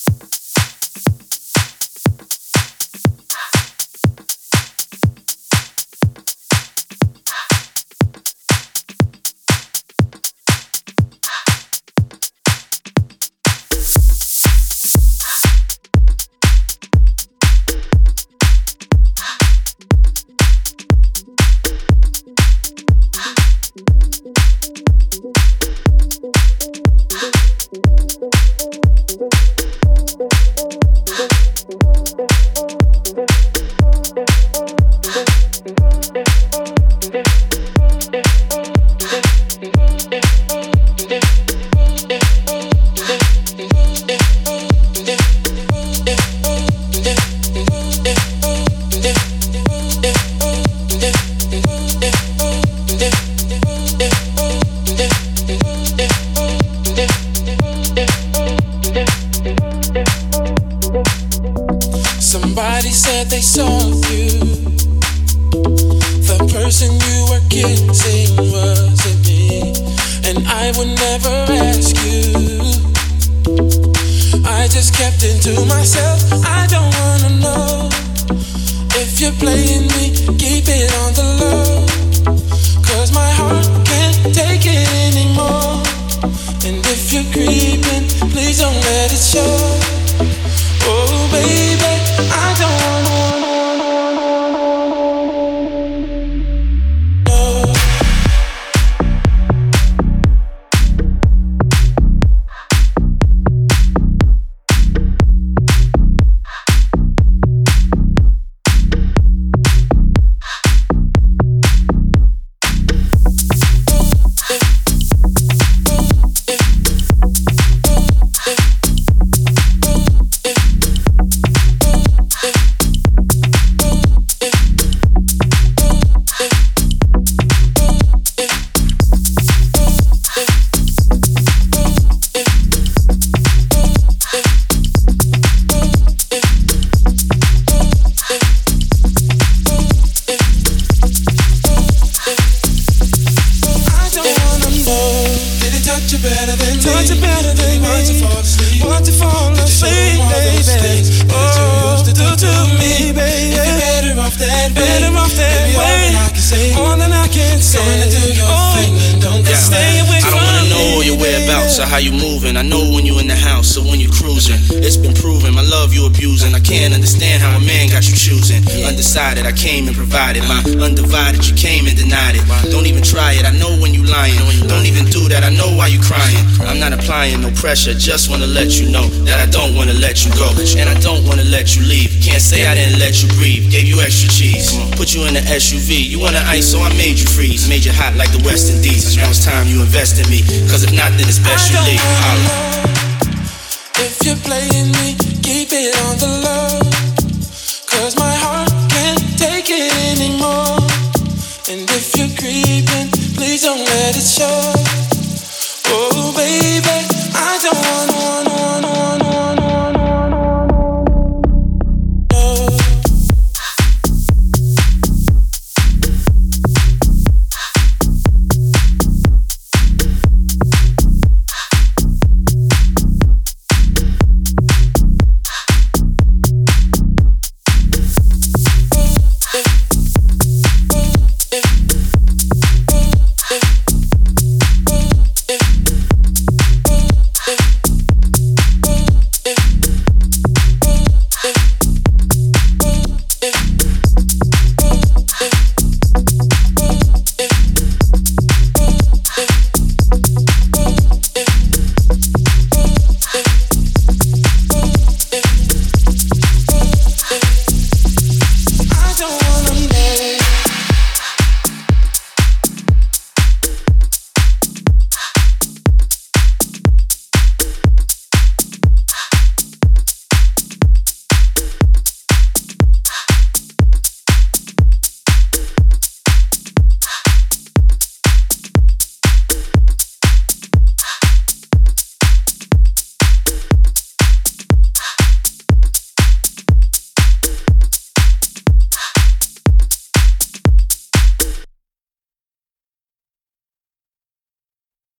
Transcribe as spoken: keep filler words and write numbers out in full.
Somebody said they saw you. The person you were kissing wasn't me, and I would never ask you. I just kept it to myself. I don't wanna know if you're playing me. Keep it on the low, 'cause my heart can't take it anymore. And if you're creeping, please don't let it show. Oh baby, I don't wanna know. Better than touch you better than me. Want to fall asleep, want to fall asleep, baby. Oh, do to me, baby. If you're better off that way, better off that way. More than I can say. Gonna do your oh, thing and don't yeah. stay away from me. I don't wanna know all your whereabouts or how you moving. I know when you in the house or when you cruising. It's been proven my love you abusing. I can't understand how a man got you choosing. Undecided, I came and provided. My undivided, you came and denied it. Don't even try it. I know when you lying. Don't even do that. I know why you crying. I'm not applying no pressure, just wanna let you know that I don't wanna let you go, and I don't wanna let you leave. Can't say I didn't let you breathe, gave you extra cheese, put you in the S U V. You wanna ice, so I made you freeze, made you hot like the West Indies. Now it's time you invest in me, 'cause if not, then it's best you leave. Holla. If you're playing me, keep it on the low, 'cause my heart can't take it anymore. And if you're creeping, please don't let it show.